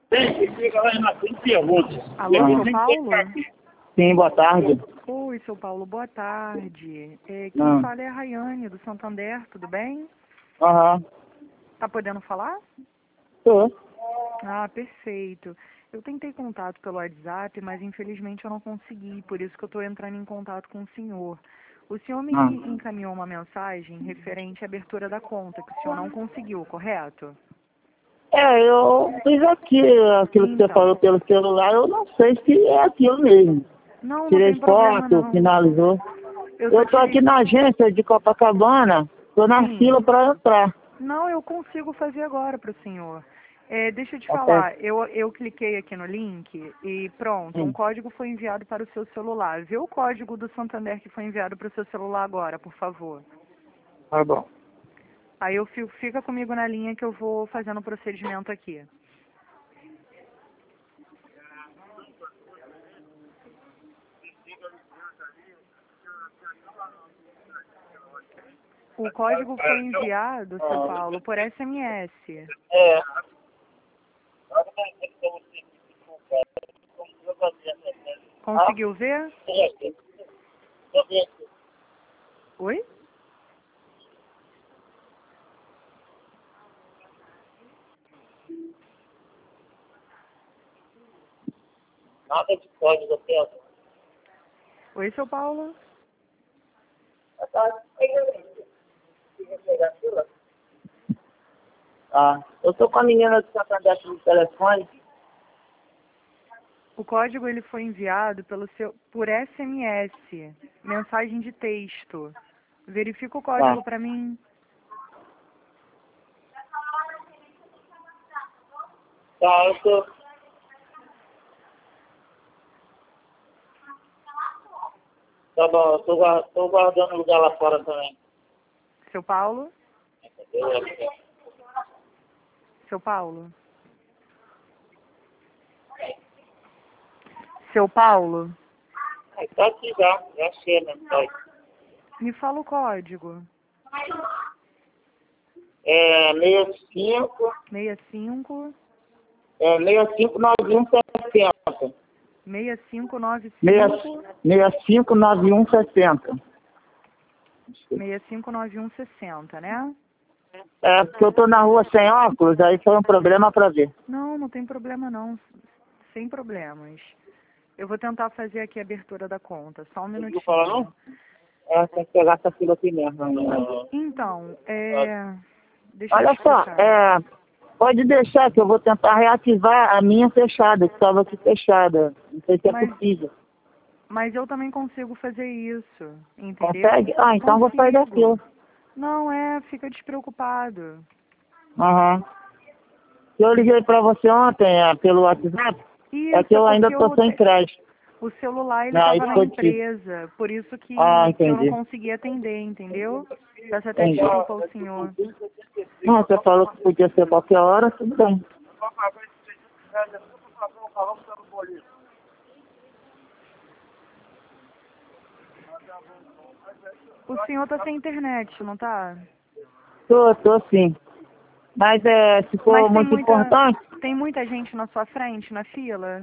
Tem, fica lá na frente e pergunta. Alô, seu Paulo? Sim, boa tarde. Oi, seu Paulo, boa tarde. Quem fala é a Rayane, do Santander, tudo bem? Aham. Tá podendo falar? Tô. Ah, perfeito. Eu tentei contato pelo WhatsApp, mas infelizmente eu não consegui, por isso que eu estou entrando em contato com o senhor. O senhor me encaminhou uma mensagem referente à abertura da conta, que o senhor não conseguiu, correto? Eu fiz aquilo que você falou pelo celular, eu não sei se é aquilo mesmo. Não Tirei tem problema foto, não. finalizou. Eu tô aqui na agência de Copacabana, tô na fila para entrar. Não, eu consigo fazer agora para o senhor. Deixa eu te Ok. falar, eu cliquei aqui no link e pronto, um código foi enviado para o seu celular. Vê o código do Santander que foi enviado para o seu celular agora, por favor. Tá bom. Aí fica comigo na linha que eu vou fazendo o procedimento aqui. O código foi enviado, seu Paulo, por SMS. Conseguiu ver? Oi? Nada de código aqui, ó. Oi, seu Paulo? Eu tô com a menina do Santander no telefone. O código ele foi enviado por SMS, mensagem de texto. Verifica o código para mim. Eu tô... Tá bom, eu tô guardando lugar lá fora também. Seu Paulo? Seu Paulo? Seu Paulo? Tá aqui já achei a mensagem. Me fala o código. 65... 65... 659160. 6595... 659160. 659160, né? Porque eu tô na rua sem óculos, aí foi um problema pra ver. Não tem problema não. Sem problemas. Eu vou tentar fazer aqui a abertura da conta. Só um minutinho. Não? Tem que pegar essa fila aqui mesmo. Então, deixa eu Olha só, explicar. pode deixar que eu vou tentar reativar a minha fechada, que estava aqui fechada. Não sei se é possível. Mas eu também consigo fazer isso, entendeu? Consegue? Então eu vou sair da fila. Não, fica despreocupado. Eu liguei pra você ontem pelo WhatsApp, Isso, que eu ainda tô sem crédito. O celular, ele estava na empresa, por isso que eu não conseguia atender, entendeu? Peço até desculpa ao senhor. Não, você falou que podia ser qualquer hora, tudo bem. O senhor tá sem internet, não tá? Tô sim. Mas se for muito importante... Tem muita gente na sua frente, na fila?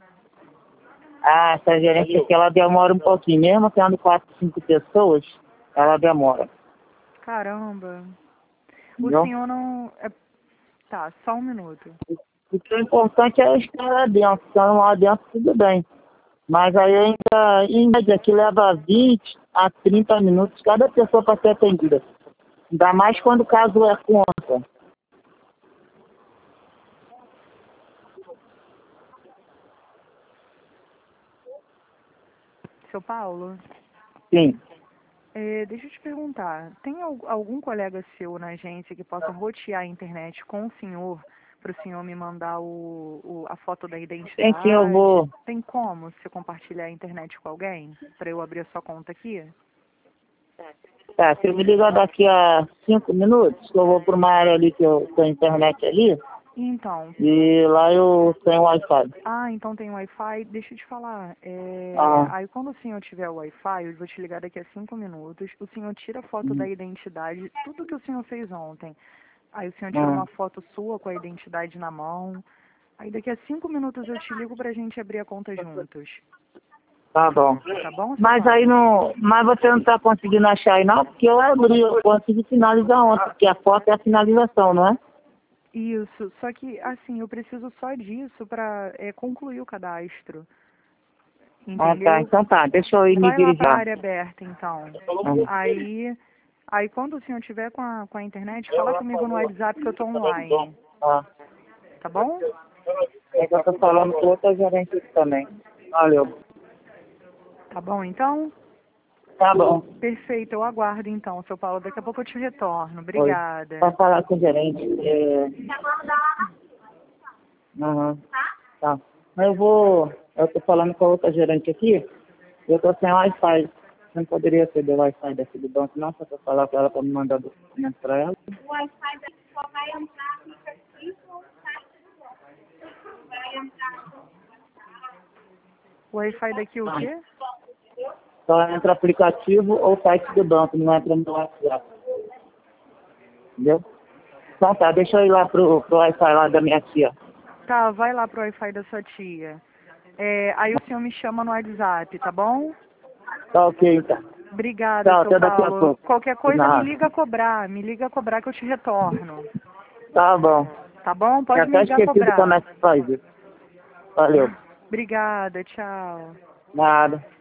Essa gerência aqui, ela demora um pouquinho. Mesmo tendo 4, 5 pessoas, ela demora. Caramba. O Não? senhor não... Tá, só um minuto. O que é importante é estar lá dentro. Estando lá dentro, tudo bem. Mas aí ainda, em média, que leva 20 a 30 minutos cada pessoa para ser atendida. Ainda mais quando o caso é conta. Seu Paulo? Sim. Deixa eu te perguntar, tem algum colega seu na agência que possa rotear a internet com o senhor, para o senhor me mandar a foto da identidade? Tem que eu vou... Tem como você compartilhar a internet com alguém, para eu abrir a sua conta aqui? Tá, você me liga daqui a 5 minutos, que eu vou para uma área ali que eu tenho internet ali. Então. E lá eu tenho Wi-Fi. Então tem Wi-Fi. Deixa eu te falar. Aí quando o senhor tiver o Wi-Fi, eu vou te ligar daqui a 5 minutos. O senhor tira a foto da identidade, tudo que o senhor fez ontem. Aí o senhor tira uma foto sua com a identidade na mão. Aí daqui a 5 minutos eu te ligo pra gente abrir a conta juntos. Tá bom. Tá bom? Mas aí não. Mas você não tá conseguindo achar aí não? Porque eu abri, eu consegui finalizar ontem, porque a foto é a finalização, não é? Isso, só que assim, eu preciso só disso pra concluir o cadastro. Ah, Entendeu? tá. Então tá, deixa eu ir me Vai lá pra dirigir. área aberta, então. Aí quando o senhor tiver com a internet, fala comigo no WhatsApp que eu tô online. Ah, Tá bom? é que eu tô falando com outra gerente aqui também. Valeu. Tá bom, então? Tá bom. Perfeito, eu aguardo então, seu Paulo. Daqui a pouco eu te retorno. Oi. Obrigada. Pra falar com o gerente. Aham. Tá. Mas eu tô falando com a outra gerente aqui, eu tô sem Wi-Fi. Não poderia ser do Wi-Fi daqui do banco, não, só pra falar com ela pra me mandar documento pra ela. O Wi-Fi daqui só vai entrar no aplicativo ou no site do banco. Vai entrar O Wi-Fi daqui o quê? Só entra aplicativo ou site do banco, não entra no WhatsApp. Entendeu? Então tá, deixa eu ir lá pro Wi-Fi lá da minha tia. Tá, vai lá pro Wi-Fi da sua tia. Aí o senhor me chama no WhatsApp, tá bom? Tá ok, então. Obrigada, Tchau, seu até daqui a Paulo. pouco. Qualquer De coisa nada. me liga a cobrar que eu te retorno. Tá bom. Tá bom? Eu Pode me até ligar a esqueci como cobrar. é que faz isso. Valeu. Obrigada, tchau. Nada.